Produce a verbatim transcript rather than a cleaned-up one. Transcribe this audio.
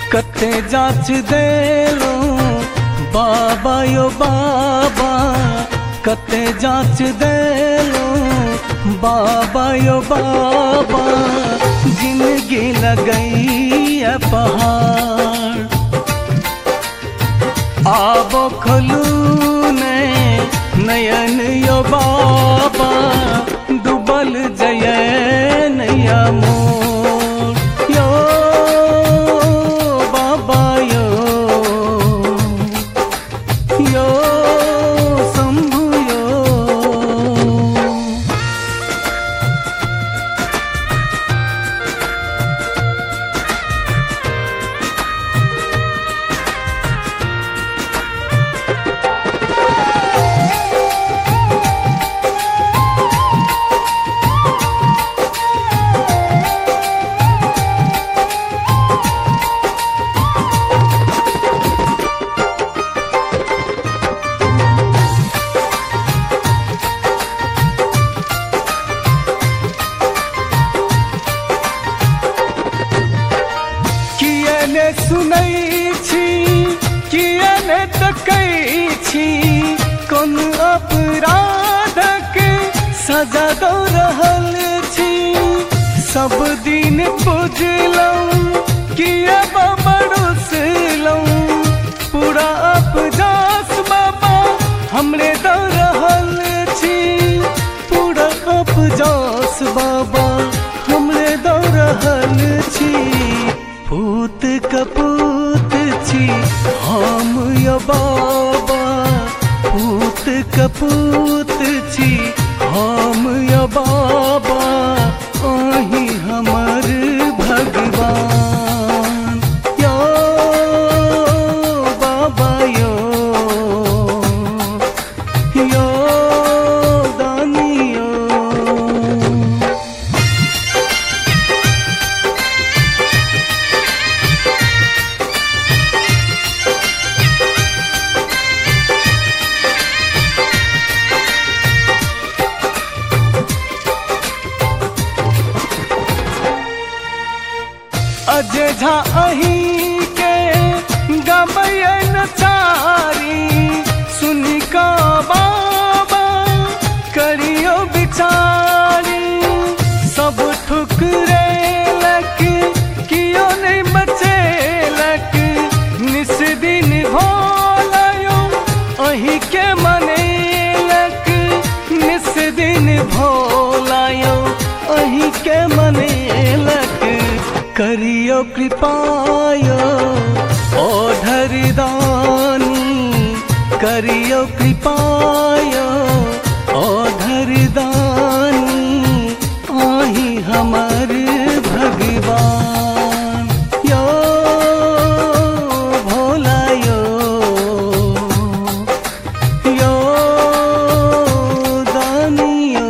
कते जांच दे लो बाबा यो बाबा, कते जांच दे लो बाबा यो बाबा, जिंदगी लगई है पहाड़। आबो खोलू ने नयन यो बाबा, डूबल जय नैया मोर यो बाबा यो यो शंभु यो। सुनई छी किया ने तकई छी, कोन अपराधक सजा दो रहल छी। सब दिन पूजलऊं किया बड़ुसलऊं, पूरा अपजास बाबा हमरे दो रहल छी। पूरा अपजास बाबा हमरे दो रहल छी। पूत कपूत छी हम यो बाबा, पूत कपूत छी हम यो बाबा, अही हमर भगवान यो बाबा यो यो दानी यो। अजय झा अही के गबयन चारी, सुनी का बाबा करियो बिचारी। सब ठुकरे लक कियो नहीं बचे लक, निस दिन भोलायो अही के मने लक। निस दिन भोलायो अही के मने लक। करियो कृपायो ओ धरदानी, करियो कृपायो ओ धरदानी, आही हमर भगवान यो भोला यो यो दानी यो।